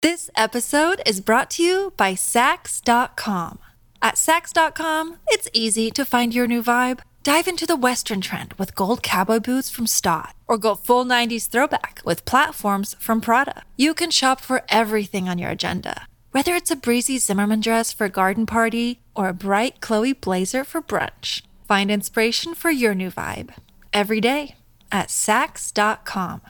This episode is brought to you by Sax.com. At Sax.com, it's easy to find your new vibe. Dive into the Western trend with gold cowboy boots from Stott, or go full 90s throwback with platforms from Prada. You can shop for everything on your agenda, whether it's a breezy Zimmermann dress for a garden party or a bright Chloe blazer for brunch. Find inspiration for your new vibe every day at Sax.com.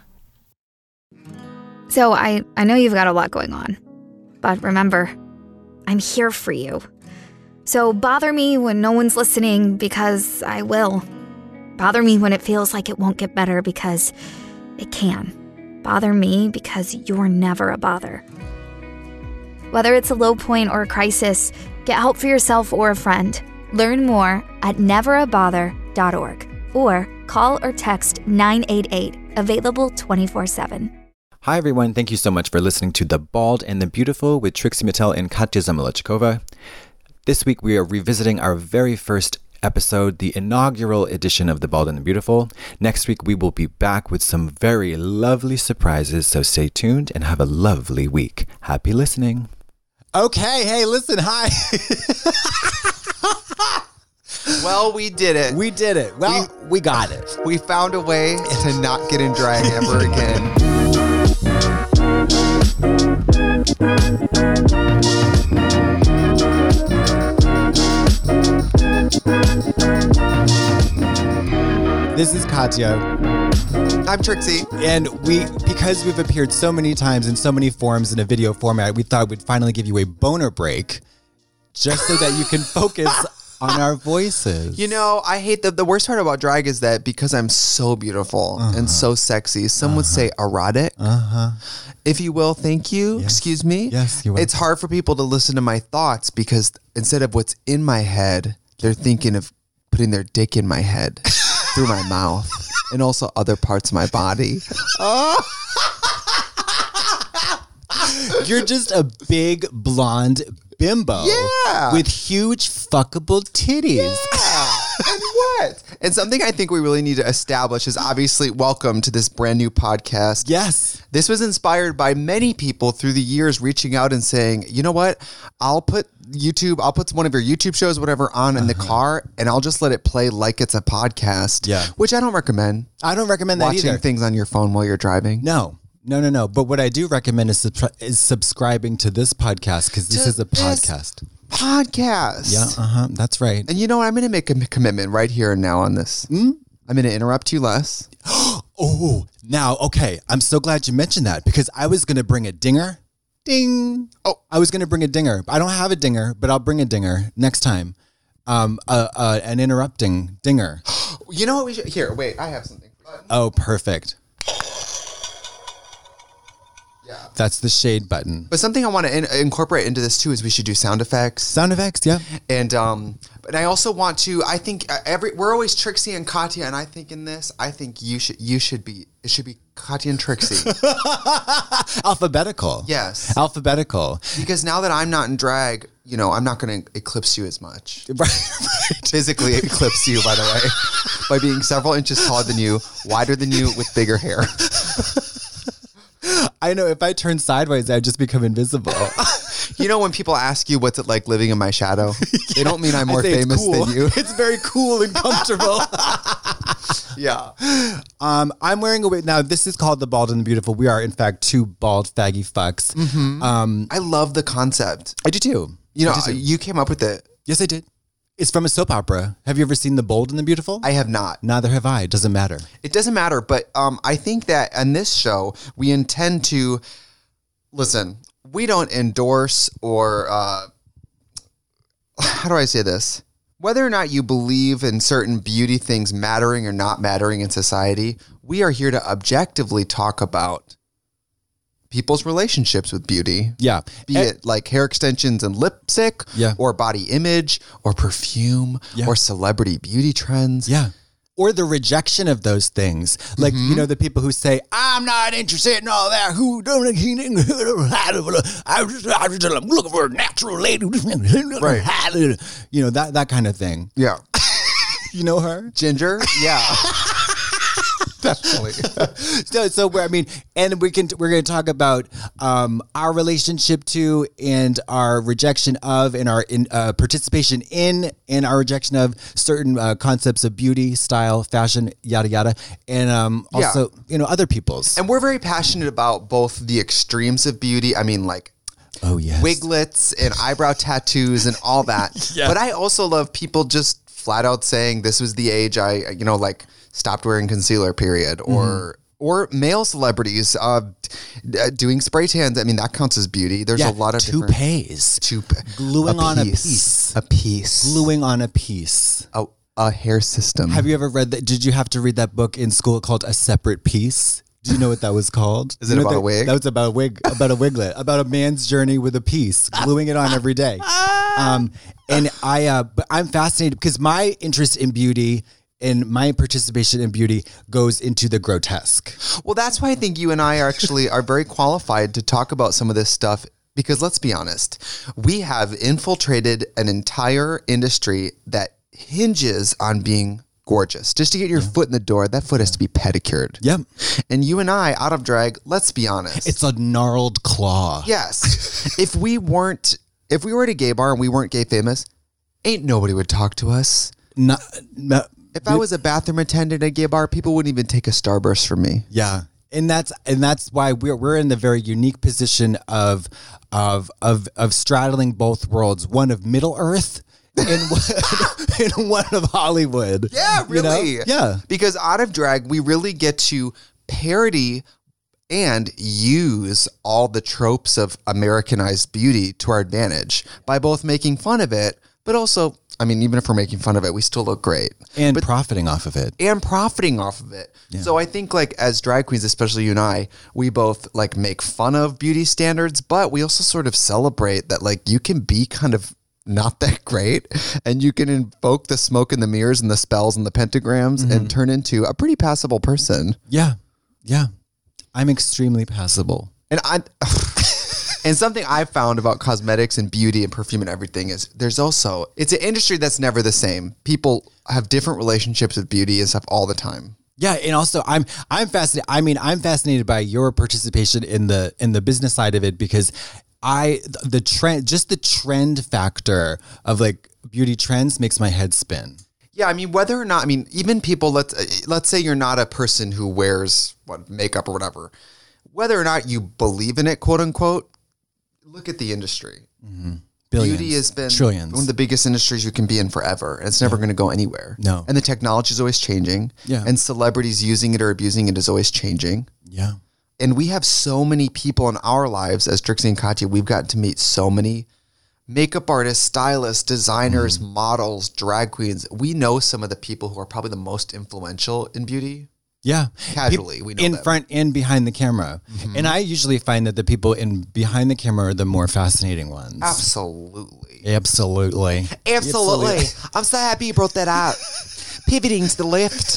So I know you've got a lot going on, but remember, I'm here for you. So bother me when no one's listening, because I will. Bother me when it feels like it won't get better, because it can. Bother me because you're never a bother. Whether it's a low point or a crisis, get help for yourself or a friend. Learn more at neverabother.org or call or text 988, available 24/7. Hi everyone, thank you so much for listening to The Bald and the Beautiful with Trixie Mattel and Katya Zamolodchikova. This week we are revisiting our very first episode, the inaugural edition of The Bald and the Beautiful. Next week we will be back with some very lovely surprises, so stay tuned and have a lovely week. Happy listening. Okay, hey, listen, hi. Well, we did it. We did it. Well, we got it. We found a way to not get in drag ever again. This is Katya. I'm Trixie. And because we've appeared so many times in so many forms in a video format, we thought we'd finally give you a boner break just so that you can focus on our voices. You know, I hate the worst part about drag is that because I'm so beautiful and so sexy, some would say erotic. If you will, thank you. Yes. Excuse me. Yes, you will. It's hard for people to listen to my thoughts because instead of what's in my head, they're thinking of putting their dick in my head through my mouth and also other parts of my body. You're just a big blonde bimbo with huge fuckable titties. And what? And something I think we really need to establish is obviously welcome to this brand new podcast. Yes. This was inspired by many people through the years reaching out and saying, you know what? I'll put one of your YouTube shows, whatever, on in the car, and I'll just let it play like it's a podcast. Yeah. Which I don't recommend. I don't recommend that Watching either. things on your phone while you're driving. No. But what I do recommend is subscribing to this podcast, because this is a podcast. Yeah, that's right. And you know what? I'm going to make a commitment right here and now on this. I'm going to interrupt you less. Oh, now, okay. I'm so glad you mentioned that, because I was going to bring a dinger. Ding. Oh, I was going to bring a dinger. I don't have a dinger, but I'll bring a dinger next time. An interrupting dinger. You know what we should... Here, wait. I have something. Oh, perfect. Yeah. That's the shade button. But something I want to incorporate into this too is we should do sound effects. Sound effects, yeah. And but I also want to. I think we're always Trixie and Katya, and I think in this, I think it should be Katya and Trixie. Alphabetical. Yes. Alphabetical. Because now that I'm not in drag, you know, I'm not going to eclipse you as much. Right. Physically eclipse you, by the way, by being several inches taller than you, wider than you, with bigger hair. I know, if I turn sideways, I'd just become invisible. You know, when people ask you what's it like living in my shadow, they don't mean I'm more famous than you. It's very cool and comfortable. Yeah. I'm wearing a wig. Now, this is called The Bald and the Beautiful. We are, in fact, two bald faggy fucks. I love the concept. I do too. You know, you came up with it. Yes, I did. It's from a soap opera. Have you ever seen The Bold and the Beautiful? I have not. Neither have I. It doesn't matter. It doesn't matter, but I think that on this show, we intend to... Listen, we don't endorse or... how do I say this? Whether or not you believe in certain beauty things mattering or not mattering in society, we are here to objectively talk about people's relationships with beauty. Yeah. Be it like hair extensions and lipstick, Yeah. or body image, or perfume, Yeah. or celebrity beauty trends. Yeah. Or the rejection of those things. Like, you know, the people who say, I'm not interested in all that. I'm looking for a natural lady. Right. You know, that kind of thing. Yeah. You know her? Ginger? Yeah. actually. So I mean, and we're going to talk about our relationship to and our rejection of and our participation in and our rejection of certain concepts of beauty, style, fashion, yada yada, and also other people's. And we're very passionate about both the extremes of beauty. I mean, like. Oh yes, wiglets and eyebrow tattoos and all that. Yeah. But I also love people just flat out saying this was the age I, like stopped wearing concealer, period. Or male celebrities doing spray tans. I mean, that counts as beauty. There's a lot of toupees, gluing on a piece, gluing on a piece. A hair system. Have you ever read that? Did you have to read that book in school called A Separate Piece? Do you know what that was called? Is it about a wig? That was about a wig, about a wiglet, about a man's journey with a piece, gluing it on every day. But I'm fascinated because my interest in beauty and my participation in beauty goes into the grotesque. Well, that's why I think you and I are very qualified to talk about some of this stuff. Because let's be honest, we have infiltrated an entire industry that hinges on being gorgeous. Just to get your foot in the door, that foot has to be pedicured. Yep. And you and I, out of drag, let's be honest. It's a gnarled claw. Yes. If we were at a gay bar and we weren't gay famous, ain't nobody would talk to us. If I was a bathroom attendant at a gay bar, people wouldn't even take a Starburst from me. Yeah. And that's why we're in the very unique position of straddling both worlds, one of Middle Earth in one of Hollywood. Yeah, really. Yeah. Because out of drag, we really get to parody and use all the tropes of Americanized beauty to our advantage by both making fun of it, but also, I mean, even if we're making fun of it, we still look great. And profiting off of it. Yeah. So I think like as drag queens, especially you and I, we both like make fun of beauty standards, but we also sort of celebrate that like you can be kind of not that great and you can invoke the smoke and the mirrors and the spells and the pentagrams and turn into a pretty passable person. Yeah. Yeah. I'm extremely passable. And something I've found about cosmetics and beauty and perfume and everything is it's an industry that's never the same. People have different relationships with beauty and stuff all the time. Yeah, and also I'm fascinated. I mean, I'm fascinated by your participation in the business side of it because the trend factor of like beauty trends makes my head spin. Yeah, I mean, whether or not, even people, let's say you're not a person who wears makeup or whatever, whether or not you believe in it, quote unquote, look at the industry. Mm-hmm. Billions, beauty has been trillions. One of the biggest industries you can be in forever. And it's never going to go anywhere. No. And the technology is always changing. Yeah. And celebrities using it or abusing it is always changing. Yeah. And we have so many people in our lives as Trixie and Katya. We've gotten to meet so many makeup artists, stylists, designers, models, drag queens. We know some of the people who are probably the most influential in beauty. Yeah. Casually, we know in them. front and behind the camera. Mm-hmm. And I usually find that the people in behind the camera are the more fascinating ones. Absolutely. I'm so happy you brought that up. Pivoting to the left.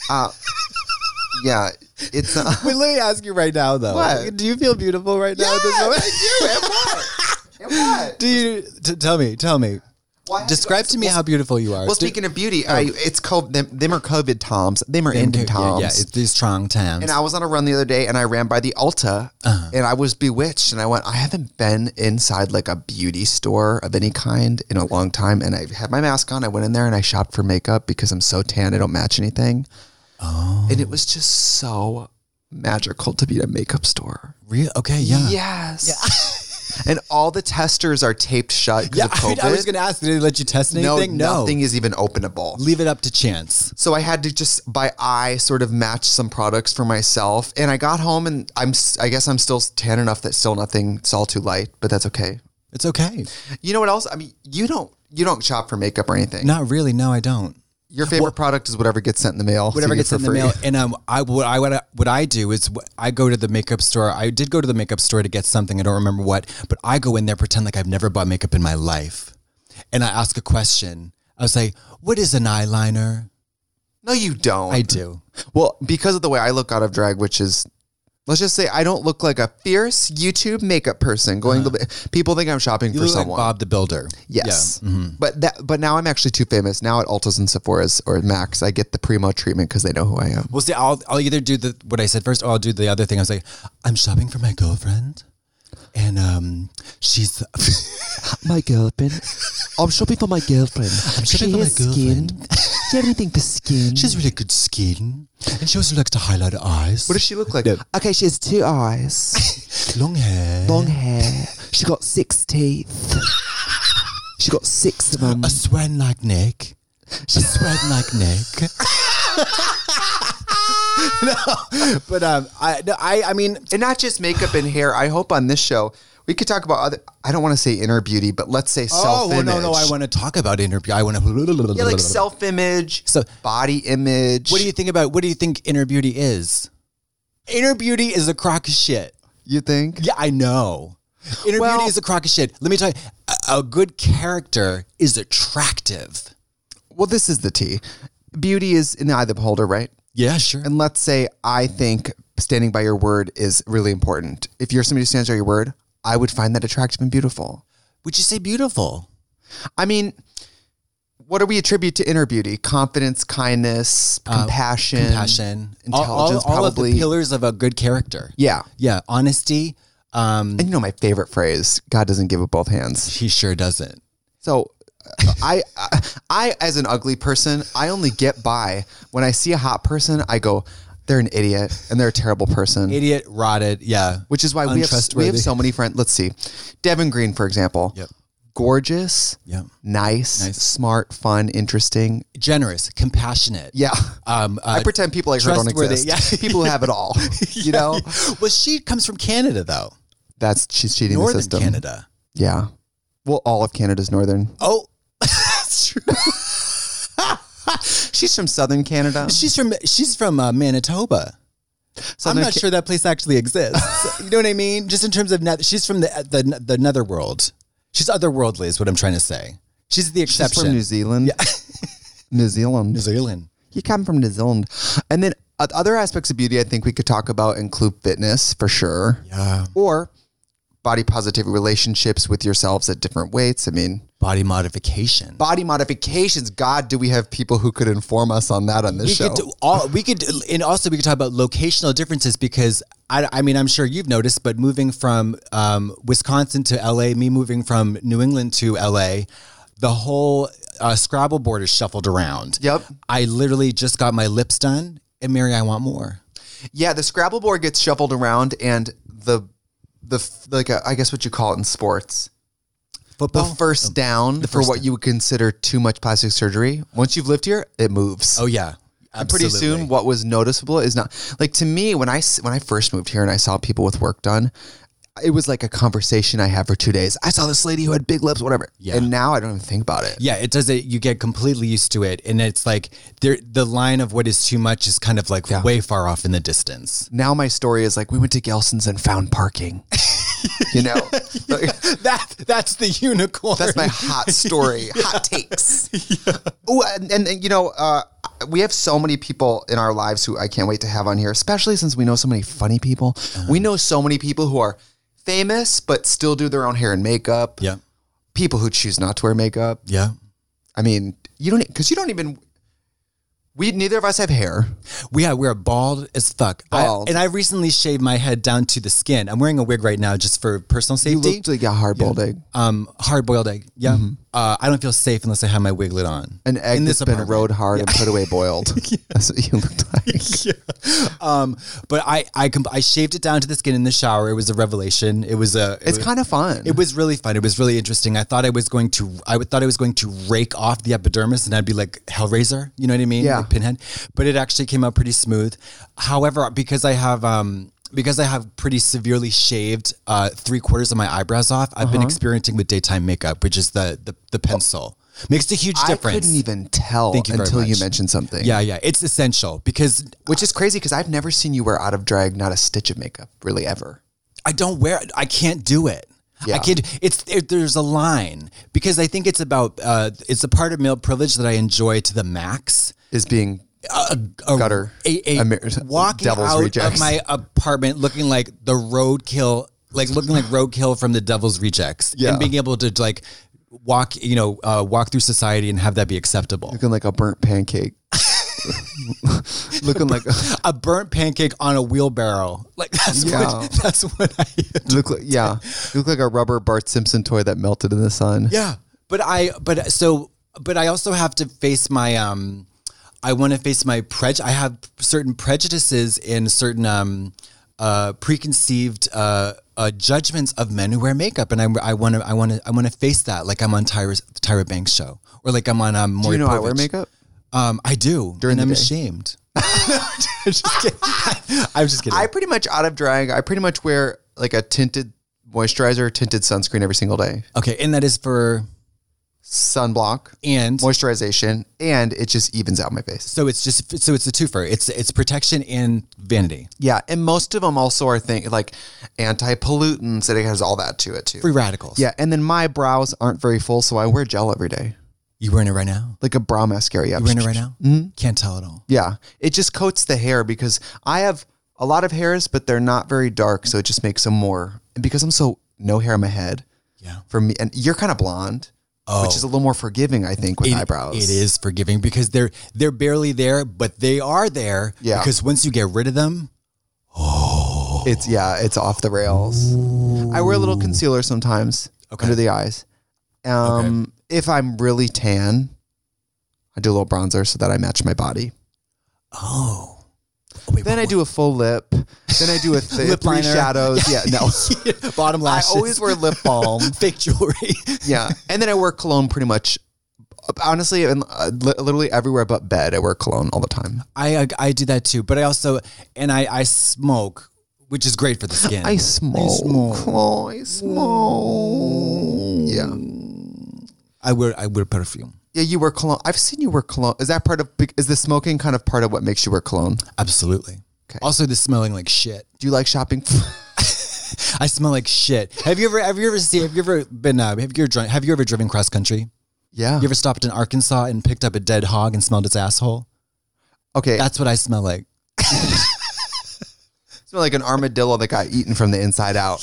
Yeah. It's Wait, let me ask you right now though. What? Do you feel beautiful right now at this moment? I do. And what? Do you tell me. Well, Describe to me how beautiful you are. Well, speaking of beauty, it's called them are COVID toms. Them are ending toms. Yeah, it's these strong times. And I was on a run the other day, and I ran by the Ulta, and I was bewitched. And I went, I haven't been inside like a beauty store of any kind in a long time. And I had my mask on. I went in there and I shopped for makeup because I'm so tan, I don't match anything. Oh. And it was just so magical to be at a makeup store. Real? Okay, yeah. Yes. Yeah. And all the testers are taped shut because of COVID. I was going to ask, did they let you test anything? No. Nothing is even openable. Leave it up to chance. So I had to just by eye sort of match some products for myself. And I got home and I guess I'm still tan enough that still it's all too light, but that's okay. It's okay. You know what else? I mean, you don't shop for makeup or anything. Not really. No, I don't. Your favorite product is whatever gets sent in the mail. Whatever gets sent in the mail. And what I do is I go to the makeup store. I did go to the makeup store to get something. I don't remember what, but I go in there, pretend like I've never bought makeup in my life. And I ask a question. I was like, what is an eyeliner? No, you don't. I do. Well, because of the way I look out of drag, which is Let's just say I don't look like a fierce YouTube makeup person going people think I'm shopping You for look someone. like Bob the Builder. Yes. Yeah. Mm-hmm. But now I'm actually too famous. Now at Ulta's and Sephora's or Max, I get the primo treatment because they know who I am. Well, see, I'll either do what I said first, or I'll do the other thing. I was like, I'm shopping for my girlfriend, and she's My girlfriend. I'm shopping for my girlfriend. I'm shopping for my girlfriend. Do you have anything for skin? She has really good skin, and she also likes to highlight her eyes. What does she look like? No. Okay, she has 2 eyes, Long hair, long hair. She got 6 teeth. She got 6 of them. a swan-like neck. She's swan-like neck. No, but I mean, And not just makeup and hair. I hope on this show we could talk about other. I don't want to say inner beauty, but let's say self-image. no, I want to talk about interview. I want to. Yeah, like self-image, So- body image. What do you think inner beauty is? Inner beauty is a crock of shit. You think? Yeah, I know. Inner Well- beauty is a crock of shit. Let me tell you, a good character is attractive. Well, this is the tea. Beauty is in the eye of the beholder, right? Yeah, sure. And let's say I think standing by your word is really important. If you're somebody who stands by your word, I would find that attractive and beautiful. Would you say beautiful? I mean, what do we attribute to inner beauty? Confidence, kindness, compassion, intelligence, all of probably. the pillars of a good character. Yeah. Yeah, honesty. And you know my favorite phrase, God doesn't give with both hands. He sure doesn't. So I as an ugly person, I only get by when I see a hot person, I go, they're an idiot and they're a terrible person. Idiot, rotted, yeah. Which is why we have Untrustworthy. so many friends. Let's see. Devin Green, for example. Yep. Gorgeous. Yep. Nice. Smart, fun, interesting. Generous, compassionate. Yeah. I pretend people like her don't trustworthy, exist. yeah. People who have it all. You know? Well, she comes from Canada, though. She's cheating Northern the system. Canada. Yeah. Well, all of Canada's northern. Oh, that's true. She's from southern Canada. She's from Manitoba. I'm not sure that place actually exists. You know what I mean? Just in terms of she's from the netherworld. She's otherworldly, is what I'm trying to say. She's the exception. She's from New Zealand. Yeah. New Zealand. New Zealand. You come from New Zealand. And then other aspects of beauty I think we could talk about include fitness for sure. Yeah. Or body positivity, relationships with yourselves at different weights. I mean, Body modification. body modifications. God, do we have people who could inform us on that on this show? We could talk about locational differences because I mean, I'm sure you've noticed, but moving from Wisconsin to LA, me moving from New England to LA, the whole Scrabble board is shuffled around. Yep. I literally just got my lips done, and Mary, I want more. Yeah, the Scrabble board gets shuffled around, and I guess what you call it in sports. Football. The first down for what you would consider too much plastic surgery. Once you've lived here, it moves. Oh yeah. And pretty soon, what was noticeable is not like to me when I first moved here and I saw people with work done. It was like a conversation I had for 2 days. I saw this lady who had big lips, whatever. Yeah. And now I don't even think about it. Yeah, it does it. You get completely used to it, and it's like the line of what is too much is kind of like way far off in the distance. Now my story is like we went to Gelson's and found parking. You know, That's the unicorn. that's my hot story, hot takes. Oh, and you know, we have so many people in our lives who I can't wait to have on here, especially since we know so many funny people. We know so many people who are famous but still do their own hair and makeup. Yeah. People who choose not to wear makeup. Yeah. I mean, neither of us have hair. We're bald as fuck. Bald. I recently shaved my head down to the skin. I'm wearing a wig right now just for personal You safety. looked like a hard-boiled egg. Hard-boiled egg. Yeah. I don't feel safe unless I have my wig lid on. An egg in that's this been apartment. rode hard and put away boiled. That's what you looked like. But I shaved it down to the skin in the shower. It was a revelation. It's kind of fun. It was really fun. It was really interesting. I thought I was going to rake off the epidermis and I'd be like Hellraiser. You know what I mean? Yeah. Like Pinhead. But it actually came out pretty smooth. However, because I have pretty severely shaved 3/4 of my eyebrows off, I've been experimenting with daytime makeup, which is the pencil. Makes a huge difference. I couldn't even tell Thank you very until you much. mentioned something. Yeah, it's essential because Which is crazy because I've never seen you wear out of drag, not a stitch of makeup, really ever. I can't do it. Yeah. I can't. There's a line because I think it's about it's a part of male privilege that I enjoy to the max. Is being a Gutter. walking Devil's out Rejects. of my apartment looking like the roadkill, looking like roadkill from the Devil's Rejects, Yeah. and being able to like walk through society and have that be acceptable. Looking like a burnt pancake. Looking like A burnt pancake on a wheelbarrow. Like that's what I look like a rubber Bart Simpson toy that melted in the sun. Yeah. But I also have to face my I want to face my I have certain prejudices and certain preconceived judgments of men who wear makeup, and I want to face that, like I'm on Tyra Banks' show, or like I'm on Maury Do you know I Povich. wear makeup? I do, During and the I'm day. ashamed. I'm just kidding. I'm just kidding. I pretty much out of drying. I pretty much wear like a tinted moisturizer, tinted sunscreen every single day. Okay, and that is for Sunblock, and moisturization, and it just evens out my face. so it's a twofer. It's protection and vanity. Yeah, and most of them also are like anti-pollutants, and it has all that to it too. Free radicals. Yeah, and then my brows aren't very full, so I wear gel every day, You wearing it right now? like a brow mascara. Yeah, You wearing it right now? Mm-hmm. Can't tell at all. Yeah, it just coats the hair because I have a lot of hairs, but they're not very dark, so it just makes them more. And because I'm so no hair on my head, Yeah. for me, and you're kind of blonde, which is a little more forgiving, I think, with eyebrows. It is forgiving because they're barely there, but they are there. Yeah. Because once you get rid of them, It's off the rails. I wear a little concealer sometimes under the eyes. If I'm really tan, I do a little bronzer so that I match my body. wait, Then I do a full lip. Then I do a Lip three liner. shadows. Yeah, no. bottom I lashes. always wear lip balm. fake jewelry. Yeah, and then I wear cologne pretty much. Honestly, and literally everywhere but bed, I wear cologne all the time. I do that too, but I also I smoke, which is great for the skin. I smoke. Oh, I smoke. Yeah. I wear perfume. Yeah, you wear cologne. I've seen you wear cologne. Is that is the smoking kind of part of what makes you wear cologne? Absolutely. Okay. Also, the smelling like shit. Do you like shopping? I smell like shit. Have you ever driven cross country? Yeah. You ever stopped in Arkansas and picked up a dead hog and smelled its asshole? Okay. That's what I smell like. Smell like an armadillo that got eaten from the inside out.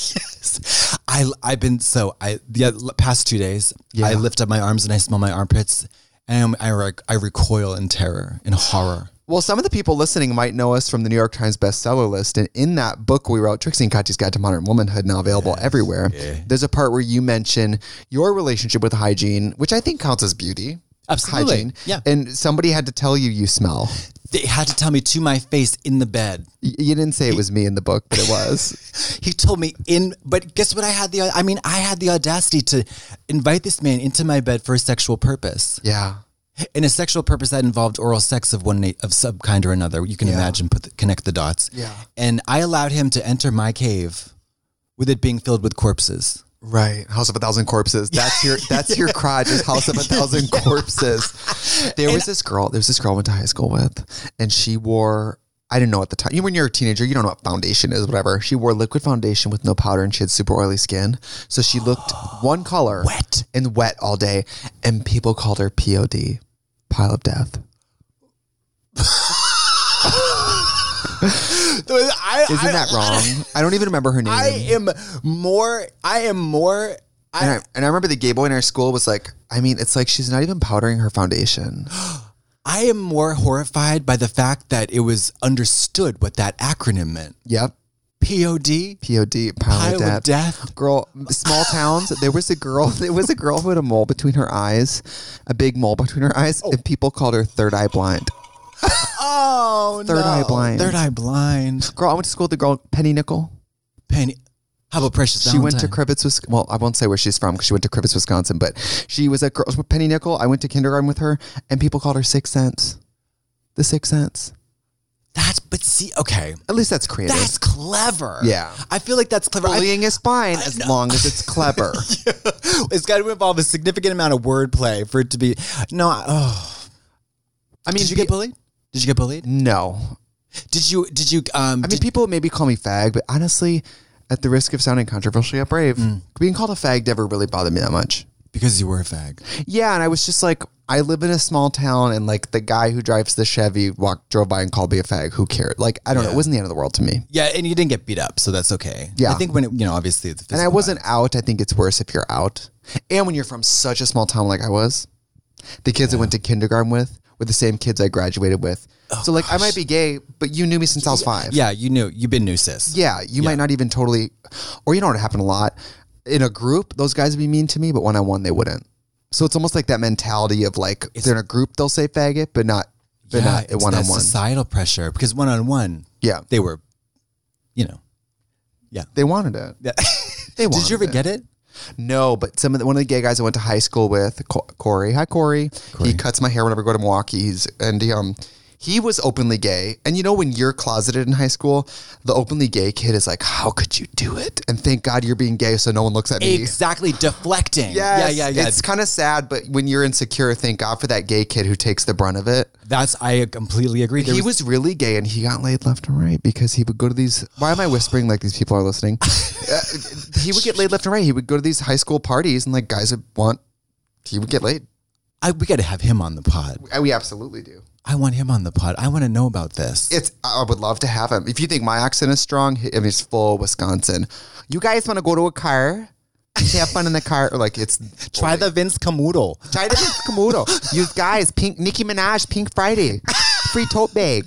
The past 2 days, I lift up my arms and I smell my armpits, and I recoil in terror, in horror. Well, some of the people listening might know us from the New York Times bestseller list. And in that book we wrote, Trixie and Katya's Guide to Modern Womanhood, now available everywhere, there's a part where you mention your relationship with hygiene, which I think counts as beauty. Absolutely. Hygiene. Yeah. And somebody had to tell you smell. They had to tell me to my face in the bed. You didn't say it was me in the book, but it was. He told me but guess what? I had the audacity to invite this man into my bed for a sexual purpose. Yeah. In a sexual purpose that involved oral sex of some kind or another. You can imagine, connect the dots. Yeah. And I allowed him to enter my cave with it being filled with corpses. Right. House of a Thousand Corpses. That's your crotch is House of a Thousand Corpses. There was this girl I went to high school with, and she wore, I didn't know at the time. When you're a teenager, you don't know what foundation is, whatever. She wore liquid foundation with no powder, and she had super oily skin. So she looked one color. Wet all day. And people called her POD. Pile of death. Isn't that wrong? I don't even remember her name. And I remember the gay boy in our school was like, it's like she's not even powdering her foundation. I am more horrified by the fact that it was understood what that acronym meant. Yep. POD? POD, pile of death. Girl, small towns, there was a girl who had a mole between her eyes, a big mole between her eyes, and people called her third eye blind. Oh, Third eye blind. Third eye blind. Girl, I went to school with the girl, Penny Nickel. How about Precious She Valentine? went to Crivitz, Wisconsin. Well, I won't say where she's from because she went to Crivitz, Wisconsin, but she was a girl, Penny Nickel. I went to kindergarten with her, and people called her Sixth Sense. The Sixth Sense. Okay. At least that's creative. That's clever. Yeah. I feel like that's clever. Bullying is fine as long as it's clever. It's got to involve a significant amount of wordplay for it to be. No. Did you get bullied? Did you get bullied? No. Did you? People maybe call me fag, but honestly, at the risk of sounding controversial yet brave, being called a fag never really bothered me that much. Because you were a fag. Yeah, and I was just like, I live in a small town, and like the guy who drives the Chevy drove by and called me a fag. Who cared? Like, I don't know. It wasn't the end of the world to me. Yeah, and you didn't get beat up, so that's okay. Yeah. I think when it, obviously it's And I wasn't out. I think it's worse if you're out. And when you're from such a small town like I was, the kids I went to kindergarten with were the same kids I graduated with. So like, I might be gay, but you knew me since I was 5. Yeah, you've been new sis. Yeah, you might not even totally, or you know what happened a lot? In a group, those guys would be mean to me, but one-on-one, they wouldn't. So it's almost like that mentality of like, they're in a group, they'll say faggot, but not It's one-on-one. that societal pressure, because one-on-one, they were, They wanted it. Yeah. They wanted Did you ever it. get it? No, but one of the gay guys I went to high school with, Corey. Hi, Corey. He cuts my hair whenever I go to Milwaukee. He was openly gay. And you know, when you're closeted in high school, the openly gay kid is like, how could you do it? And thank God you're being gay so no one looks at me. Exactly, deflecting. Yes, Yeah. It's kind of sad, but when you're insecure, thank God for that gay kid who takes the brunt of it. I completely agree. He was really gay, and he got laid left and right because he would go to these. Why am I whispering like these people are listening? He would get laid left and right. He would go to these high school parties, and like guys he would get laid. We got to have him on the pod. We absolutely do. I want him on the pod. I want to know about this. I would love to have him. If you think my accent is strong, it's full Wisconsin. You guys want to go to a car? Have fun in the car. Or like Try the Vince Camuto. Try the Vince Camuto. You guys, Nicki Minaj, Pink Friday, free tote bag.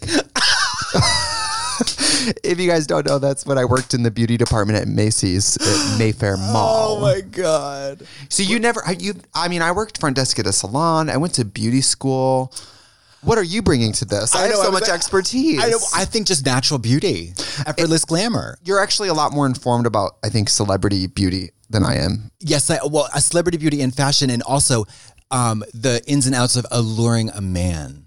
If you guys don't know, that's when I worked in the beauty department at Macy's at Mayfair Mall. Oh my God. So I worked front desk at a salon. I went to beauty school. What are you bringing to this? I have so much expertise. I think just natural beauty, effortless glamour. You're actually a lot more informed about, I think, celebrity beauty than I am. Yes, a celebrity beauty and fashion, and also the ins and outs of alluring a man.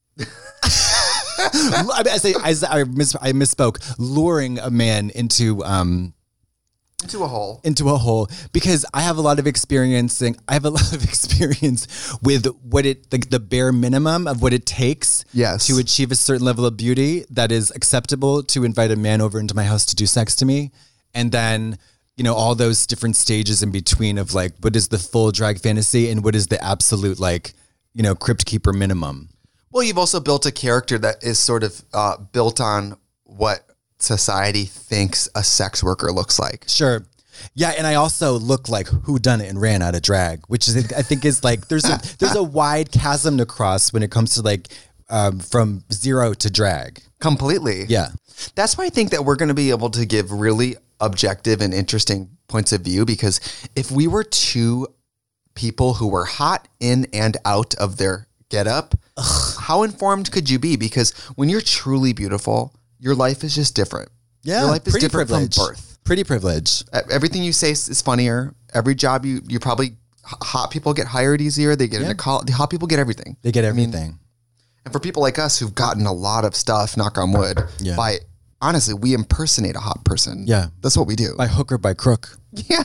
I misspoke. Luring a man into a hole. Into a hole, because I have a lot of experience with what the bare minimum of what it takes to achieve a certain level of beauty that is acceptable to invite a man over into my house to do sex to me. And then, all those different stages in between of like, what is the full drag fantasy and what is the absolute crypt keeper minimum. Well, you've also built a character that is sort of built on what society thinks a sex worker looks like. Sure. Yeah, and I also look like who done it and ran out of drag, which is I think is like there's a wide chasm to cross when it comes to like from zero to drag. Completely. Yeah. That's why I think that we're going to be able to give really objective and interesting points of view, because if we were two people who were hot in and out of their getup, how informed could you be? Because when you're truly beautiful, your life is just different. Yeah, your life is different privilege. from birth. Pretty privilege. Everything you say is funnier. Every job you probably, hot people get hired easier. They get into college. The hot people get everything. They get everything. And for people like us who've gotten a lot of stuff, knock on wood, honestly, we impersonate a hot person. Yeah. That's what we do. By hook or by crook. Yeah.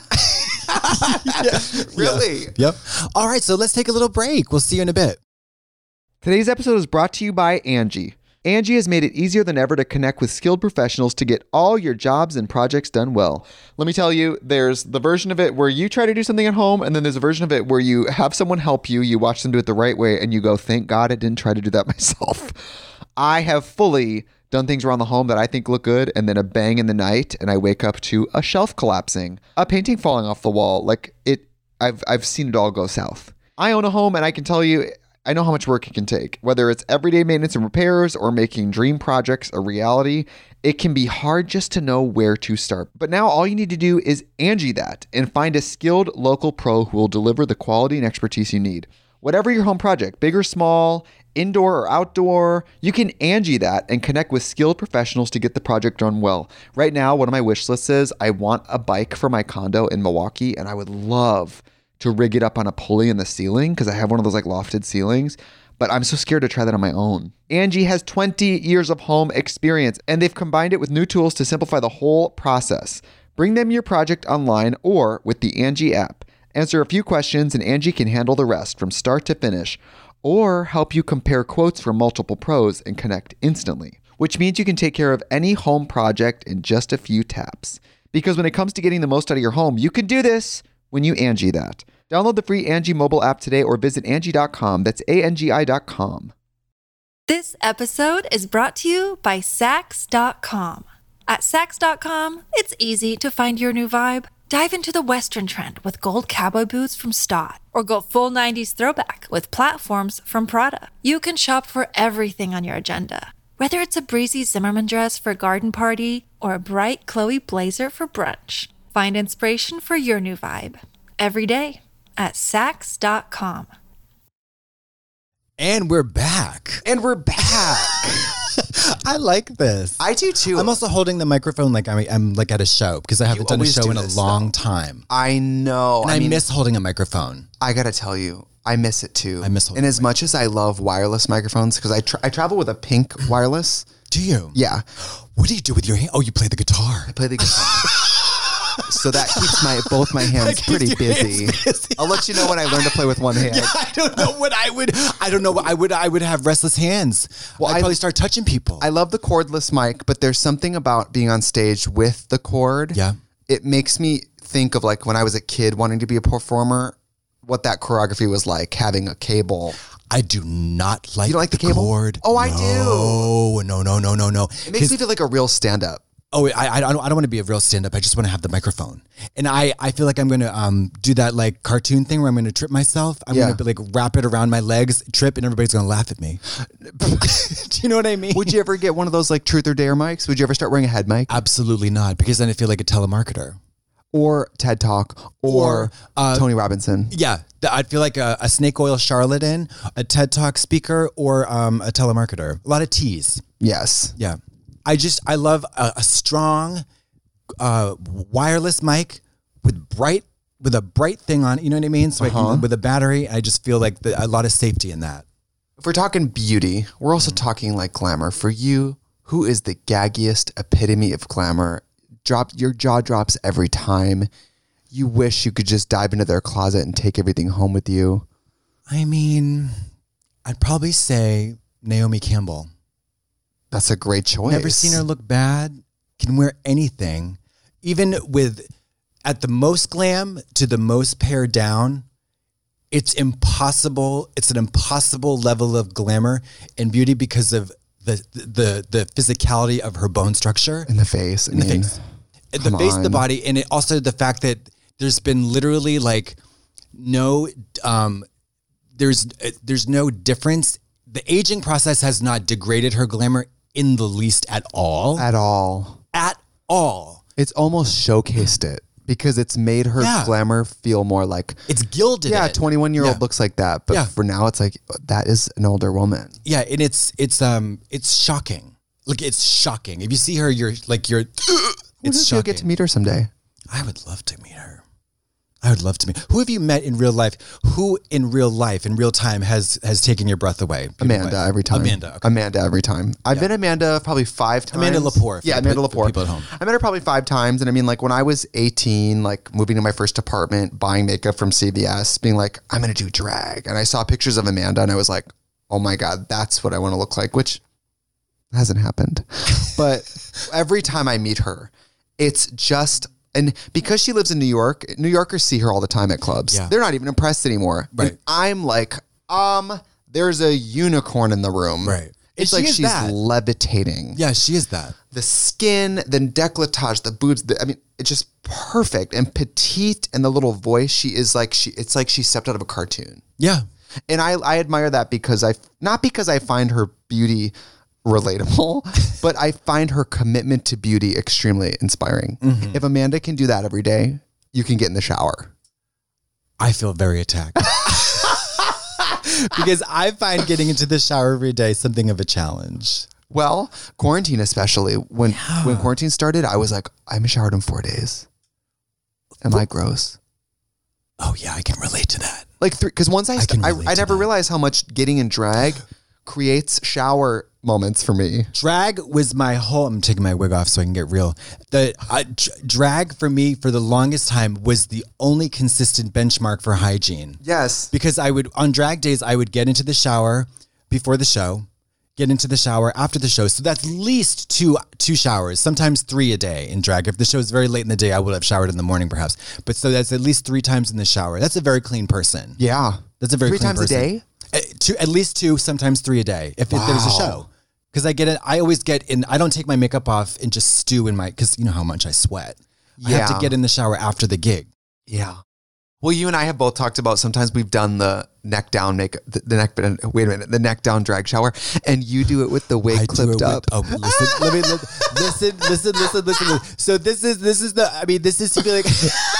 Really? Yep. All right, so let's take a little break. We'll see you in a bit. Today's episode is brought to you by Angie. Angie has made it easier than ever to connect with skilled professionals to get all your jobs and projects done well. Let me tell you, there's the version of it where you try to do something at home, and then there's a version of it where you have someone help you, you watch them do it the right way, and you go, thank God I didn't try to do that myself. I have fully done things around the home that I think look good, and then a bang in the night, and I wake up to a shelf collapsing, a painting falling off the wall. I've seen it all go south. I own a home, and I can tell you, I know how much work it can take. Whether it's everyday maintenance and repairs or making dream projects a reality, it can be hard just to know where to start. But now all you need to do is Angie that and find a skilled local pro who will deliver the quality and expertise you need. Whatever your home project, big or small, indoor or outdoor, you can Angie that and connect with skilled professionals to get the project done well. Right now, one of my wish lists is I want a bike for my condo in Milwaukee, and I would love to rig it up on a pulley in the ceiling because I have one of those like lofted ceilings, but I'm so scared to try that on my own. Angie has 20 years of home experience, and they've combined it with new tools to simplify the whole process. Bring them your project online or with the Angie app. Answer a few questions and Angie can handle the rest from start to finish, or help you compare quotes from multiple pros and connect instantly, which means you can take care of any home project in just a few taps. Because when it comes to getting the most out of your home, you can do this when you Angie that. Download the free Angie mobile app today or visit Angie.com. That's ANGI.com. This episode is brought to you by Sax.com. At Sax.com, it's easy to find your new vibe. Dive into the Western trend with gold cowboy boots from Stott, or go full 90s throwback with platforms from Prada. You can shop for everything on your agenda, whether it's a breezy Zimmermann dress for a garden party or a bright Chloe blazer for brunch. Find inspiration for your new vibe every day at Sax.com. And we're back. And we're back. I like this. I do too. I'm also holding the microphone like I'm like at a show because I haven't done a always show do in a this, long time. I know. And I miss holding a microphone. I gotta tell you, I miss it too. I miss holding And as much as I love wireless microphones, because I travel with a pink wireless. Do you? Yeah. What do you do with your hand? Oh, you play the guitar. I play the guitar. So that keeps both my hands pretty busy. I'll let you know when I learn to play with one hand. Yeah, I don't know what I would. I don't know what I would have restless hands. Well, I'd probably start touching people. I love the cordless mic, but there's something about being on stage with the cord. Yeah. It makes me think of like when I was a kid wanting to be a performer, what that choreography was like, having a cable. I do not like. You don't like the cable? Cord. Oh, I do. No. It makes me feel like a real stand-up. Oh, I don't want to be a real stand-up. I just want to have the microphone. And I feel like I'm going to do that like cartoon thing where I'm going to trip myself. I'm going to like wrap it around my legs, trip, and everybody's going to laugh at me. Do you know what I mean? Would you ever get one of those like truth or dare mics? Would you ever start wearing a head mic? Absolutely not, because then I feel like a telemarketer. Or TED Talk or Tony Robinson. Yeah, I'd feel like a snake oil charlatan, a TED Talk speaker, or a telemarketer. A lot of T's. Yes. Yeah. I love a strong wireless mic with a bright thing on it, you know what I mean? So I can, with a battery, I just feel like a lot of safety in that. If we're talking beauty, we're also talking like glamour. For you, who is the gaggiest epitome of glamour? Your jaw drops every time. You wish you could just dive into their closet and take everything home with you. I mean, I'd probably say Naomi Campbell. That's a great choice. Never seen her look bad. Can wear anything. Even with at the most glam to the most pared down, it's impossible. It's an impossible level of glamour and beauty because of the physicality of her bone structure. In the face. The face, the body, and it also the fact that there's been literally like no, there's no difference. The aging process has not degraded her glamour in the least at all. At all. It's almost showcased it because it's made her glamour feel more like... It's gilded. Yeah, 21-year-old looks like that. But for now, it's like, that is an older woman. Yeah, and it's shocking. Like, it's shocking. If you see her, you're... It's shocking. You'll get to meet her someday. I would love to meet her. Who have you met in real life? Who in real life, in real time, has taken your breath away? Amanda every time. Amanda every time. I've been Amanda probably 5 times. Amanda Lepore. Yeah, Amanda Lepore. People at home. I met her probably 5 times. And I mean, like when I was 18, like moving to my first apartment, buying makeup from CVS, being like, I'm going to do drag. And I saw pictures of Amanda and I was like, oh my God, that's what I want to look like, which hasn't happened. But every time I meet her, it's just... And because she lives in New York, New Yorkers see her all the time at clubs. Yeah. They're not even impressed anymore. Right. And I'm like, there's a unicorn in the room. Right. It's like she's levitating. Yeah, she is that. The skin, the décolletage, the boobs, it's just perfect and petite, and the little voice. She is like it's like she stepped out of a cartoon. Yeah. And I admire that because not because I find her beauty relatable, but I find her commitment to beauty extremely inspiring. Mm-hmm. If Amanda can do that every day, you can get in the shower. I feel very attacked. Because I find getting into the shower every day something of a challenge. Well, quarantine especially. When quarantine started, I was like, I haven't showered in 4 days. Am I gross? Oh yeah, I can relate to that. Like, because once I never realized how much getting in drag creates shower moments for me. Drag was my whole... I'm taking my wig off so I can get real. Drag for me for the longest time was the only consistent benchmark for hygiene. Yes. Because on drag days, I would get into the shower before the show get into the shower after the show. So that's at least two showers, sometimes 3 a day in drag. If the show is very late in the day, I would have showered in the morning perhaps. But so that's at least 3 times in the shower. That's a very clean person. Yeah. That's a very 3 clean times person. a day? At least 2, sometimes 3 a day if there's a show. Because I always get in, I don't take my makeup off and just stew in my, because you know how much I sweat. I have to get in the shower after the gig. Yeah. Well, you and I have both talked about sometimes we've done the neck down makeup, the neck down drag shower, and you do it with the wig clipped up. Listen. So this is to be like,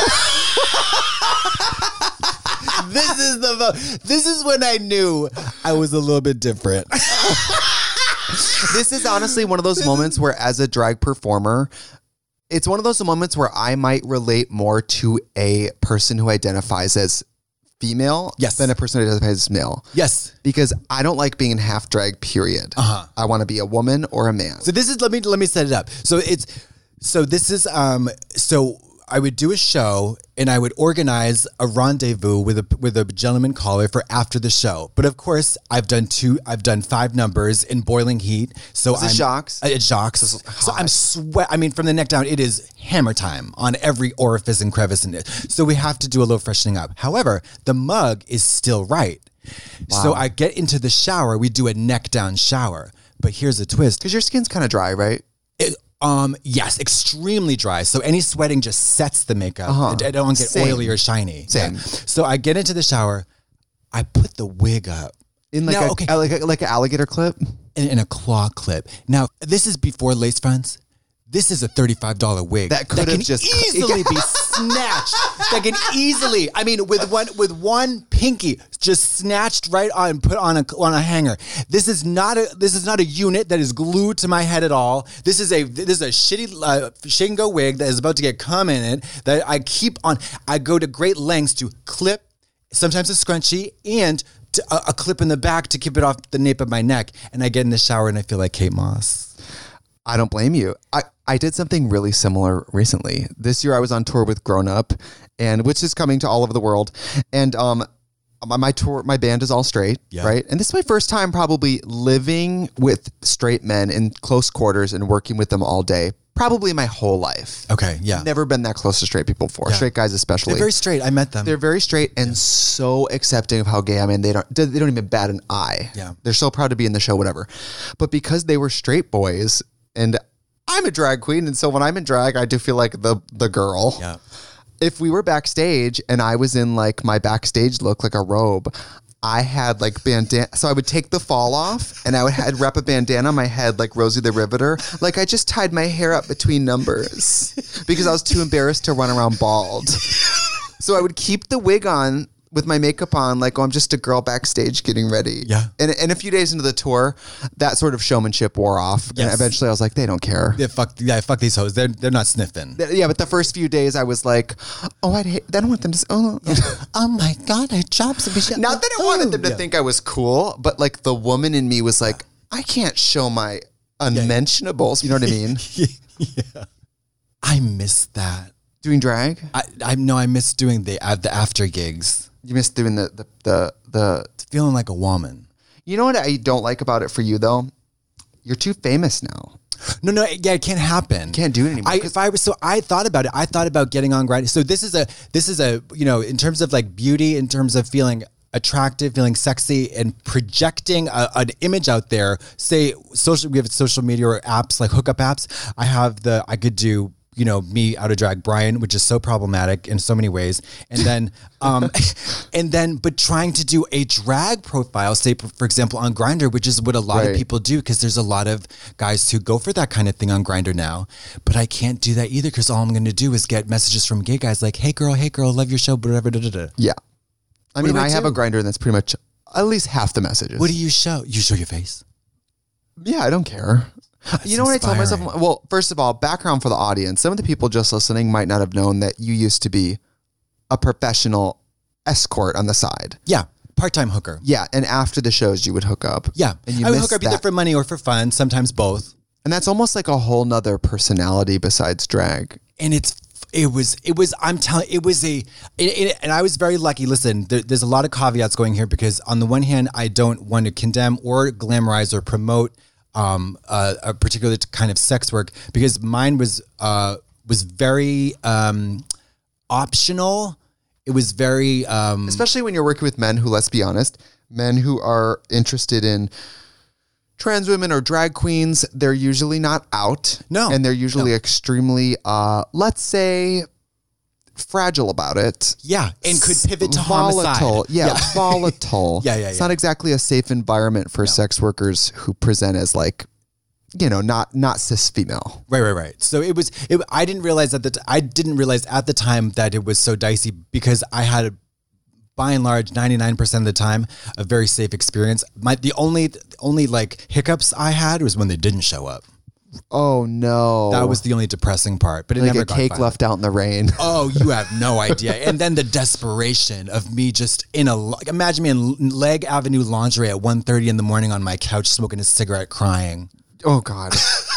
this is when I knew I was a little bit different. This is honestly one of those moments where, as a drag performer, it's one of those moments where I might relate more to a person who identifies as female than a person who identifies as male. Yes. Because I don't like being in half drag, period. I want to be a woman or a man. So this is, let me set it up. So I would do a show and I would organize a rendezvous with a gentleman caller for after the show. But of course, I've done 5 numbers in boiling heat. So Is it Jacques? It's Jacques. So I'm I mean, from the neck down, it is hammer time on every orifice and crevice in it. So we have to do a little freshening up. However, the mug is still right. Wow. So I get into the shower. We do a neck down shower. But here's a twist. Because your skin's kind of dry, right? Yes, extremely dry. So any sweating just sets the makeup. I don't get oily or shiny. Same. Yeah. So I get into the shower. I put the wig up. In like an alligator clip? In a claw clip. Now, this is before lace fronts. This is a $35 wig that could have just easily be snatched. That can easily, I mean, with one pinky, just snatched right on, put on a hanger. This is not a unit that is glued to my head at all. This is a shitty Shingo wig that is about to get cum in it. That I keep on. I go to great lengths to clip, sometimes a scrunchie, and a clip in the back to keep it off the nape of my neck. And I get in the shower and I feel like Kate Moss. I don't blame you. I did something really similar recently. This year I was on tour with Grown Up, and which is coming to all over the world. And my band is all straight, right? And this is my first time probably living with straight men in close quarters and working with them all day. Probably my whole life. Okay, yeah. Never been that close to straight people before. Straight guys especially. They're very straight. I met them. They're very straight and so accepting of how gay I am. They don't even bat an eye. Yeah. They're so proud to be in the show, whatever. But because they were straight boys, and I'm a drag queen, and so when I'm in drag, I do feel like the girl. Yeah. If we were backstage and I was in like my backstage look, like a robe, I had like bandana. So I would take the fall off and I would wrap a bandana on my head like Rosie the Riveter. Like I just tied my hair up between numbers because I was too embarrassed to run around bald. So I would keep the wig on with my makeup on, like, oh, I'm just a girl backstage getting ready. Yeah. And a few days into the tour, that sort of showmanship wore off. Yes. And eventually I was like, they don't care. Yeah, fuck these hoes. They're not sniffing. Yeah, but the first few days I was like, oh, I don't want them to, oh my God, I dropped some shit. Not that I wanted them to think I was cool, but like the woman in me was like, I can't show my unmentionables. You know what I mean? Yeah. I miss that. Doing drag? I miss doing the after gigs. You miss doing the feeling like a woman. You know what I don't like about it for you though? You're too famous now. No, yeah, it can't happen. Can't do it anymore. I thought about it. I thought about getting on Grindr. So this is a you know, in terms of like beauty, in terms of feeling attractive, feeling sexy, and projecting an image out there. Say we have social media or apps like hookup apps. I could do, you know, me out of drag Brian, which is so problematic in so many ways. And then, but trying to do a drag profile, say, for example, on Grindr, which is what a lot of people do, because there's a lot of guys who go for that kind of thing on Grindr now. But I can't do that either, because all I'm going to do is get messages from gay guys like, hey girl, love your show, whatever. Yeah. I mean, I have a Grindr and that's pretty much at least half the messages. What do you show? You show your face? Yeah, I don't care. You know what I told myself? Well, first of all, background for the audience. Some of the people just listening might not have known that you used to be a professional escort on the side. Yeah. Part-time hooker. Yeah. And after the shows, you would hook up. Yeah. And I would hook up either for money or for fun, sometimes both. And that's almost like a whole nother personality besides drag. And It was, I'm telling, and I was very lucky. Listen, there's a lot of caveats going here because on the one hand, I don't want to condemn or glamorize or promote a particular kind of sex work because mine was very optional. It was very... especially when you're working with men who, let's be honest, men who are interested in trans women or drag queens, they're usually not out. No. And they're usually extremely, let's say, fragile about it. Yeah. And could pivot to volatile. homicide. Yeah. Volatile. Yeah. It's not exactly a safe environment for sex workers who present as like, not cis female. Right. So I didn't realize at the time that it was so dicey because I had by and large 99% of the time a very safe experience. The only like hiccups I had was when they didn't show up. Oh no. That was the only depressing part, but it like never a got cake violent. left out in the rain. Oh, you have no idea. And then the desperation of me just imagine me in Leg Avenue lingerie at 1:30 in the morning on my couch smoking a cigarette crying. Oh God.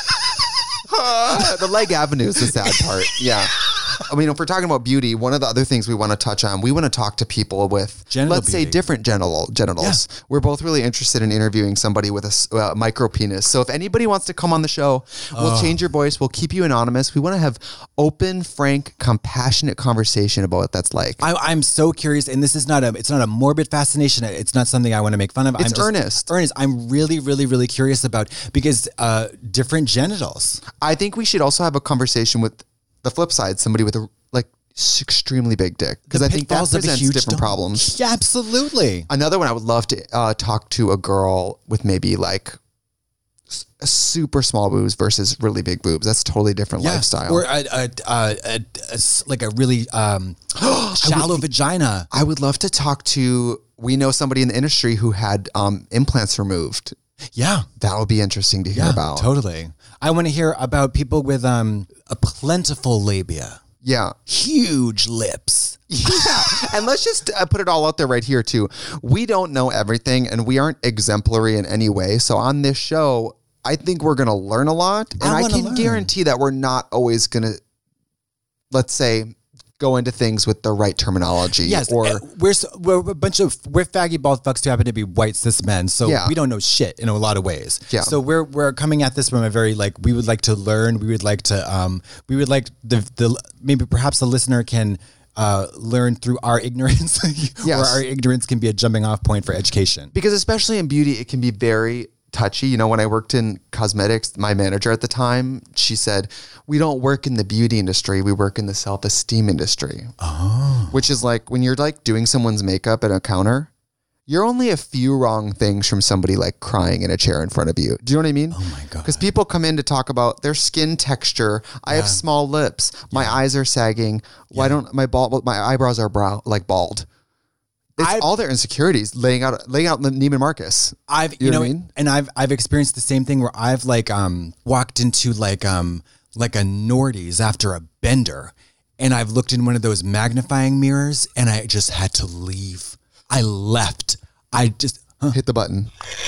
The Leg Avenue is the sad part. Yeah. I mean, if we're talking about beauty, one of the other things we want to touch on, we want to talk to people with, let's say, different genitals. Yeah. We're both really interested in interviewing somebody with a micro penis. So if anybody wants to come on the show, we'll change your voice. We'll keep you anonymous. We want to have open, frank, compassionate conversation about what that's like. I'm so curious, and this is it's not a morbid fascination. It's not something I want to make fun of. It's earnest. I'm really, really, really curious about because different genitals. I think we should also have a conversation with the flip side, somebody with a extremely big dick, because I think that presents different problems. Yeah, absolutely. Another one, I would love to talk to a girl with maybe like super small boobs versus really big boobs. That's a totally different lifestyle. Or like a really shallow vagina. I would love to talk to. We know somebody in the industry who had implants removed. Yeah, that would be interesting to hear about. Totally. I want to hear about people with a plentiful labia. Yeah. Huge lips. Yeah. And let's just put it all out there right here too. We don't know everything and we aren't exemplary in any way. So on this show, I think we're going to learn a lot. And I can guarantee that we're not always going to, let's say, go into things with the right terminology. Yes, or we're faggy bald fucks who happen to be white cis men, so we don't know shit in a lot of ways. Yeah. So we're coming at this from a very we would like to learn. We would like to maybe perhaps the listener can learn through our ignorance, or our ignorance can be a jumping off point for education. Because especially in beauty, it can be very touchy. You know, when I worked in cosmetics, my manager at the time, she said, we don't work in the beauty industry. We work in the self-esteem industry. Oh. Which is like when you're like doing someone's makeup at a counter, you're only a few wrong things from somebody like crying in a chair in front of you. Do you know what I mean? Oh my God. Because people come in to talk about their skin texture. I have small lips. My eyes are sagging. Why don't my eyebrows are bald? It's all their insecurities laying out Neiman Marcus. You know what I mean? And I've experienced the same thing where I've walked into like a Nordy's after a bender, and I've looked in one of those magnifying mirrors, and I just had to leave. I left. I just hit the button.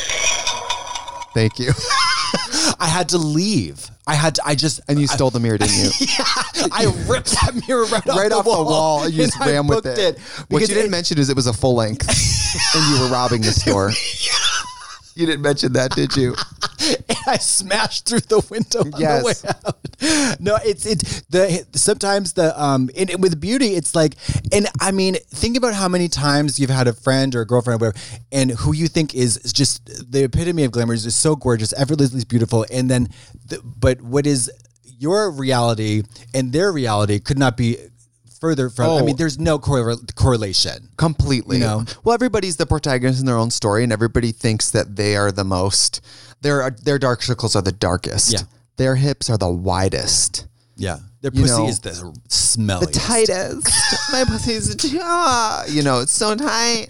Thank you. I had to leave. And you stole the mirror, didn't you? Yeah. I ripped that mirror right off the wall. You just ran with it. What you didn't mention is it was a full length and you were robbing the store. You didn't mention that, did you? And I smashed through the window on the way out. No, sometimes with beauty, it's like, and I mean, think about how many times you've had a friend or a girlfriend or whatever, and who you think is just the epitome of glamour, is just so gorgeous, effortlessly beautiful, and then, but what is your reality and their reality could not be further from. I mean, there's no correlation. Completely. You know? Well, everybody's the protagonist in their own story, and everybody thinks that they are the most. Their dark circles are the darkest. Yeah. Their hips are the widest. Yeah. Their pussy is the smelliest. The tightest. My pussy is it's so tight.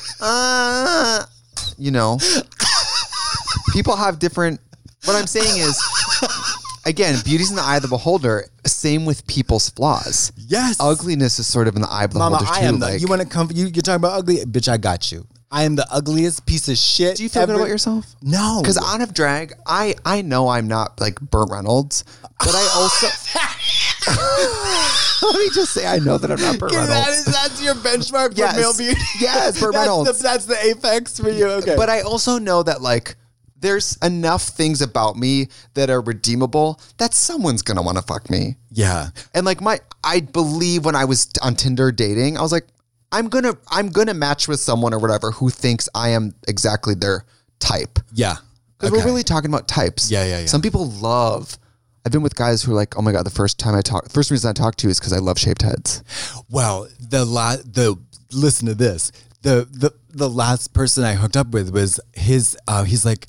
People have different. What I'm saying is, again, beauty's in the eye of the beholder. Same with people's flaws. Yes. Ugliness is sort of in the eye of the beholder too. You want to come? You're talking about ugly, bitch. I got you. I am the ugliest piece of shit. Do you feel good about yourself? No. Because out of drag, I know I'm not like Burt Reynolds, but I also Let me just say, I know that I'm not Burt Reynolds. That's your benchmark Yes. for male beauty. Yes, Burt Reynolds. That's the apex for you. Okay. But I also know that like there's enough things about me that are redeemable that someone's gonna want to fuck me. yeah. And like I believe when I was on Tinder dating, I was like, I'm gonna match with someone or whatever who thinks I am exactly their type. Yeah. Because we're really talking about types. Yeah. Some people love. I've been with guys who are like, oh my god, the first reason I talk to you is because I love shaved heads. Well, listen to this. The last person I hooked up with was his. He's like,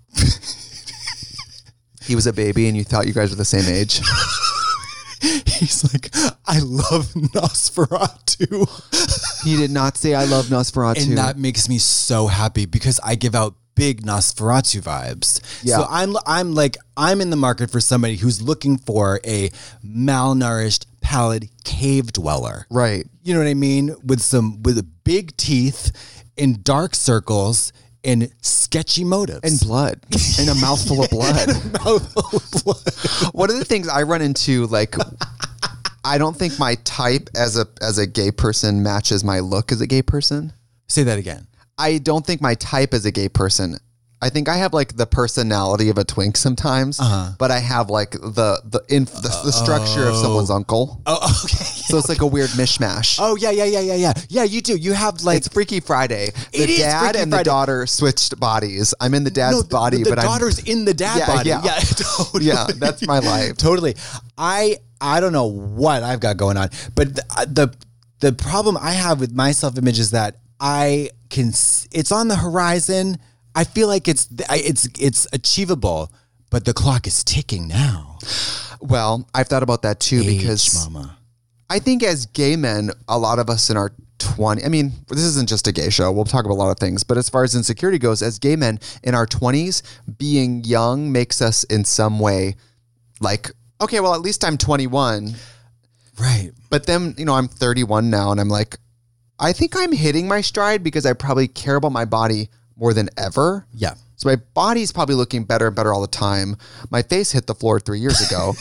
He was a baby, and you thought you guys were the same age. he's like, I love Nosferatu. He did not say I love Nosferatu. And that makes me so happy because I give out big Nosferatu vibes. Yeah. So I'm in the market for somebody who's looking for a malnourished, pallid cave dweller. Right. You know what I mean? With big teeth and dark circles and sketchy motives. And blood. And a mouthful of blood. One of the things I run into, like, I don't think my type as a gay person matches my look as a gay person. Say that again. I don't think my type as a gay person. I think I have like the personality of a twink sometimes, but I have like the structure of someone's uncle. Oh, okay. So it's like a weird mishmash. Oh, yeah. Yeah, you do. You have like... It's Freaky Friday. It The is dad Freaky and Friday. the daughter switched bodies. I'm in the dad's body, the but daughter's in the dad body. Yeah. Yeah, totally. Yeah, that's my life. Totally. I don't know what I've got going on, but the problem I have with my self-image is that it's on the horizon. I feel like it's achievable, but the clock is ticking now. Well, I've thought about that too because mama. I think as gay men, a lot of us in our 20s, I mean, this isn't just a gay show. We'll talk about a lot of things, but as far as insecurity goes, as gay men in our 20s, being young makes us in some way like, okay, well, at least I'm 21. Right. But then, I'm 31 now and I'm like, I think I'm hitting my stride because I probably care about my body more than ever. Yeah. So my body's probably looking better and better all the time. My face hit the floor 3 years ago,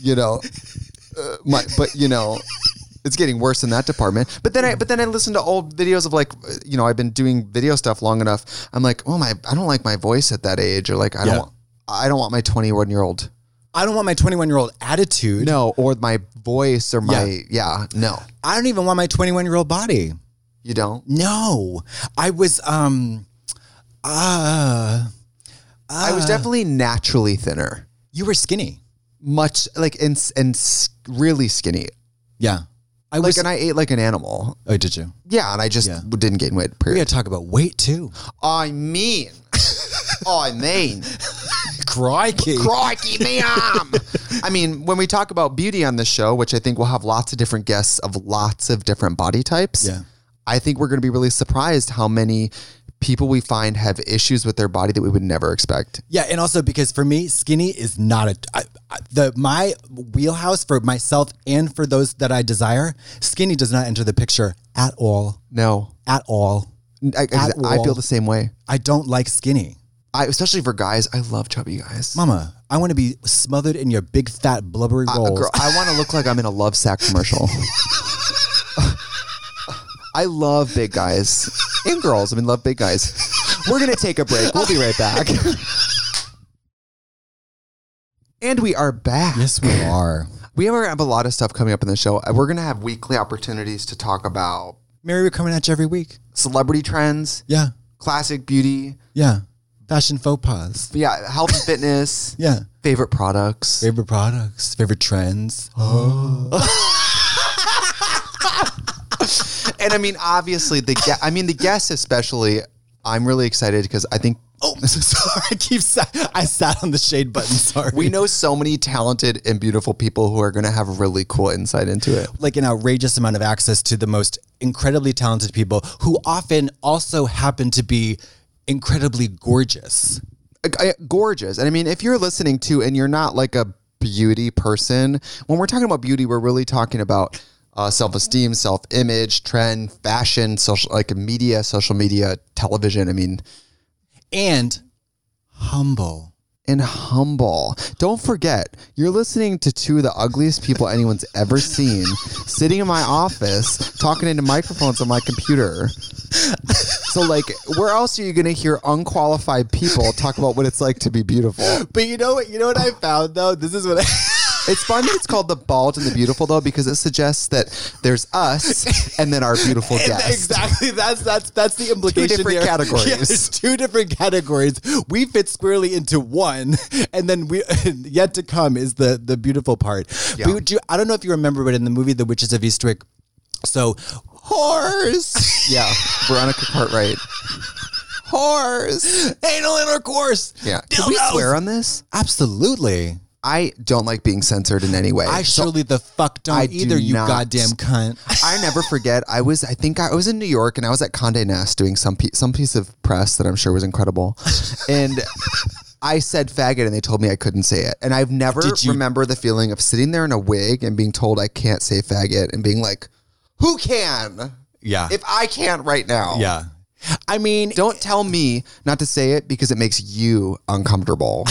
it's getting worse in that department. But then I listen to old videos of like, I've been doing video stuff long enough. I'm like, I don't like my voice at that age, or like I don't want my 21-year-old. I don't want my 21-year-old attitude. No, or my voice or my no. I don't even want my 21-year-old body. You don't? No. I was I was definitely naturally thinner. You were skinny. Much like and really skinny. Yeah. And I ate like an animal. Oh, did you? Yeah, and I just didn't gain weight. We Period. got to talk about weight too. I mean. Crikey. Crikey, ma'am. I mean, when we talk about beauty on this show, which I think we'll have lots of different guests of lots of different body types. Yeah. I think we're going to be really surprised how many people we find have issues with their body that we would never expect. Yeah, and also because for me, skinny is not my wheelhouse for myself and for those that I desire. Skinny does not enter the picture at all. No. At all. I feel the same way. I don't like skinny. Especially for guys, I love chubby guys. Mama, I want to be smothered in your big fat blubbery rolls. Girl, I want to look like I'm in a Love Sack commercial. I love big guys and girls. I mean, love big guys. We're going to take a break. We'll be right back. And we are back. Yes, we are. We have a lot of stuff coming up in the show. We're going to have weekly opportunities to talk about Mary, we're coming at you every week. celebrity trends, Yeah. classic beauty, Yeah. Fashion faux pas. health and fitness, Yeah. favorite products. Favorite products, favorite trends. And I mean, obviously, the guests especially, I'm really excited because I think Sorry, I sat on the shade button. Sorry. we know so many talented and beautiful people who are going to have really cool insight into it. like an outrageous amount of access to the most incredibly talented people who often also happen to be incredibly gorgeous. Gorgeous. And I mean, if you're listening to and you're not like a beauty person, when we're talking about beauty, we're really talking about self-esteem, self-image, trend, fashion, social media, television. I mean, And humble. and humble. Don't forget, you're listening to two of the ugliest people anyone's ever seen, sitting in my office, talking into microphones on my computer. So, like, where else are you going to hear unqualified people talk about what it's like to be beautiful? But you know what I found though? This is what It's fun that it's called The Bald and the Beautiful, though, because it suggests that there's us and then our beautiful guest. Exactly. That's the implication. Two different here. categories. Yeah, there's two different categories. We fit squarely into one, and then we yet to come is the beautiful part. Yeah. I don't know if you remember, but in the movie The Witches of Eastwick, so horse. Yeah, Veronica Cartwright. Horse. Anal intercourse. Yeah. Can we Dildos. swear on this? Absolutely. I don't like being censored in any way. I surely the fuck don't I do either, you not. goddamn cunt. I never forget. I think I was in New York and I was at Condé Nast doing some piece of press that I'm sure was incredible, and I said faggot and they told me I couldn't say it. And I've never remember the feeling of sitting there in a wig and being told I can't say faggot and being like, who can? Yeah. If I can't right now. Yeah. I mean, Don't tell me not to say it because it makes you uncomfortable.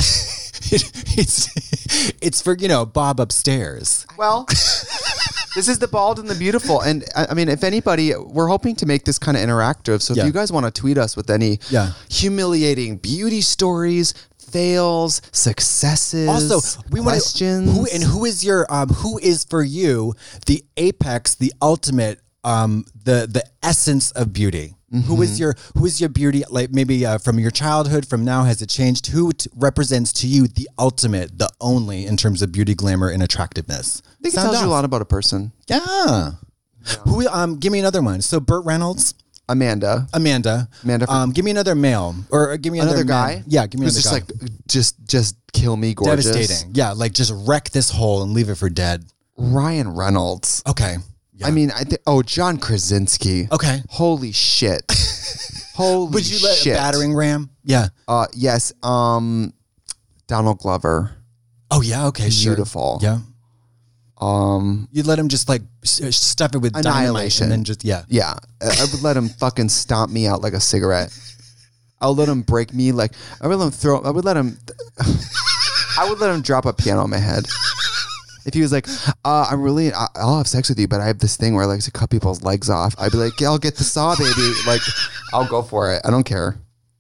it's for, Bob upstairs. Well, this is The Bald and the Beautiful. And I mean, if anybody, we're hoping to make this kind of interactive. So if you guys want to tweet us with any humiliating beauty stories, fails, successes, Also, we want questions. who is for you the apex, the ultimate, the essence of beauty? Mm-hmm. Who is your beauty, like maybe from your childhood, from now, has it changed? Who represents to you the ultimate, the only in terms of beauty, glamour, and attractiveness? I think it tells you a lot about a person. Yeah. Who? Give me another one. So Burt Reynolds, Amanda. Give me another male, or give me Another man. guy? Yeah, give me Who's another just guy. like, just kill me gorgeous. Devastating. Yeah, like just wreck this hole and leave it for dead. Ryan Reynolds. Okay. Yeah. I mean, John Krasinski. Okay. Holy shit. Holy Would you let a shit. battering ram? Yeah. Yes. Donald Glover. Oh yeah. Okay. Beautiful. Sure. Yeah. You'd let him just like stuff it with dynamite Annihilation. and then just Yeah. I would let him fucking stomp me out like a cigarette. I'll let him break me like, I would let him drop a piano on my head. If he was like, I'll have sex with you, but I have this thing where I like to cut people's legs off. I'd be like, yeah, I'll get the saw, baby. Like, I'll go for it. I don't care.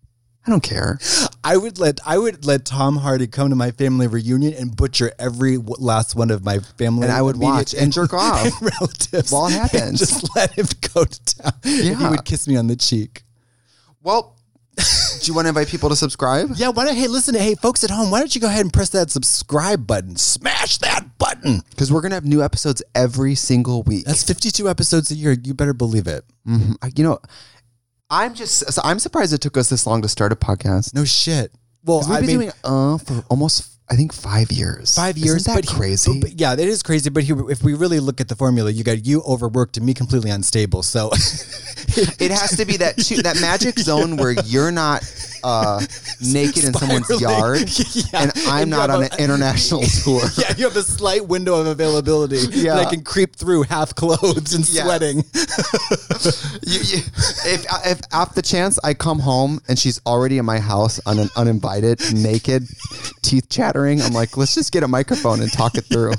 I would let Tom Hardy come to my family reunion and butcher every last one of my family. And I would watch and jerk off and relatives while it happens. Just let him go to town. Yeah. He would kiss me on the cheek. Well, do you want to invite people to subscribe? Yeah, hey, folks at home, why don't you go ahead and press that subscribe button? Smash that button. Because we're going to have new episodes every single week. That's 52 episodes a year. You better believe it. Mm-hmm. I'm surprised it took us this long to start a podcast. No shit. Well, We've been doing for almost, I think, 5 years. 5 years. Isn't that crazy? But yeah, it is crazy. But if we really look at the formula, you got you overworked and me completely unstable. So it has to be that magic zone where you're not naked in someone's yard and I'm not on an international tour. Yeah, you have a slight window of availability that I can creep through half clothed and sweating. If off the chance I come home and she's already in my house uninvited, naked, teeth chattering, I'm like, let's just get a microphone and talk it through.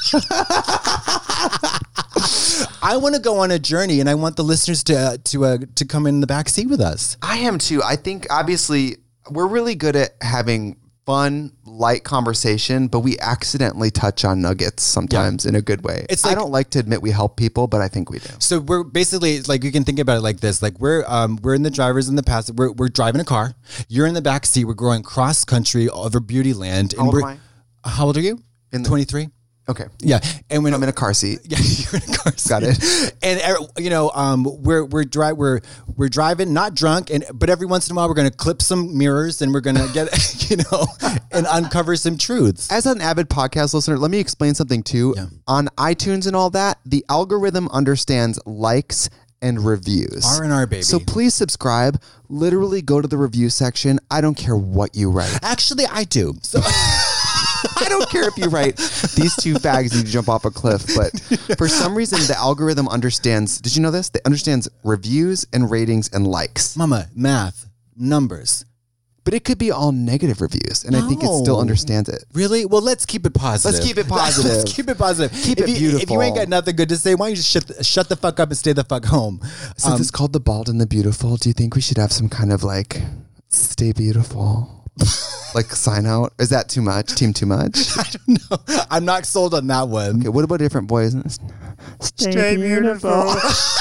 I want to go on a journey, and I want the listeners to come in the back seat with us. I am too. I think obviously we're really good at having fun, light conversation, but we accidentally touch on nuggets sometimes in a good way. It's like, I don't like to admit we help people, but I think we do. So we're basically like, you can think about it like this: like we're in the driver's in the past. We're driving a car. You're in the back seat. We're going cross country over Beauty Land. How old am I? How old are you? 23. Okay. Yeah, and when I'm in a car seat. Yeah, you're in a car seat. Got it. And we're driving, not drunk, but every once in a while we're going to clip some mirrors and we're going to get and uncover some truths. As an avid podcast listener, let me explain something too. Yeah. On iTunes and all that, the algorithm understands likes and reviews. R&R, baby. So please subscribe. Literally go to the review section. I don't care what you write. Actually, I do. So. I don't care if you write these two fags need to jump off a cliff, but for some reason the algorithm understands. Did you know this? It understands reviews and ratings and likes. Mama, math, numbers. But it could be all negative reviews, and I think it still understands it. Really? Well, let's keep it positive. Let's keep it positive. Let's keep it positive. Keep it beautiful. If you ain't got nothing good to say, why don't you just shut the fuck up and stay the fuck home? Since it's called The Bald and the Beautiful, do you think we should have some kind of like, stay beautiful, like sign out? Is that too much? Team too much? I don't know. I'm not sold on that one. Okay, what about a different voice? Stay beautiful.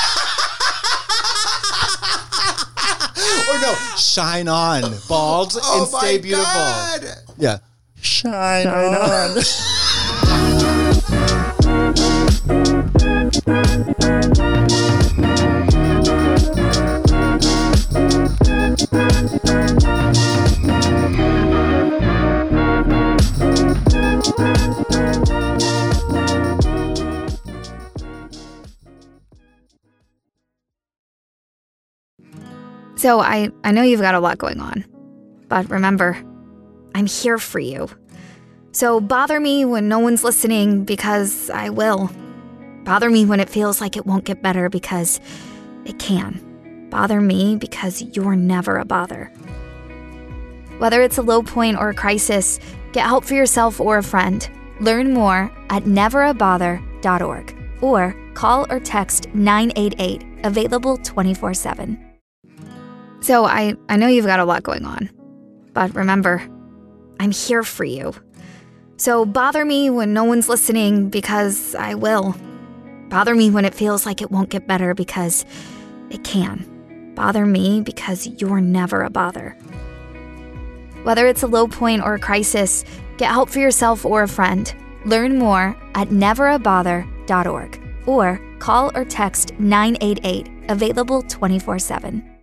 Or no, shine on, bald, and stay beautiful. God. Yeah. Shine on. So I know you've got a lot going on, but remember, I'm here for you. So bother me when no one's listening, because I will. Bother me when it feels like it won't get better, because it can. Bother me because you're never a bother. Whether it's a low point or a crisis, get help for yourself or a friend. Learn more at neverabother.org or call or text 988, available 24/7. So I know you've got a lot going on, but remember, I'm here for you. So bother me when no one's listening, because I will. Bother me when it feels like it won't get better, because it can. Bother me because you're never a bother. Whether it's a low point or a crisis, get help for yourself or a friend. Learn more at neverabother.org or call or text 988, available 24/7.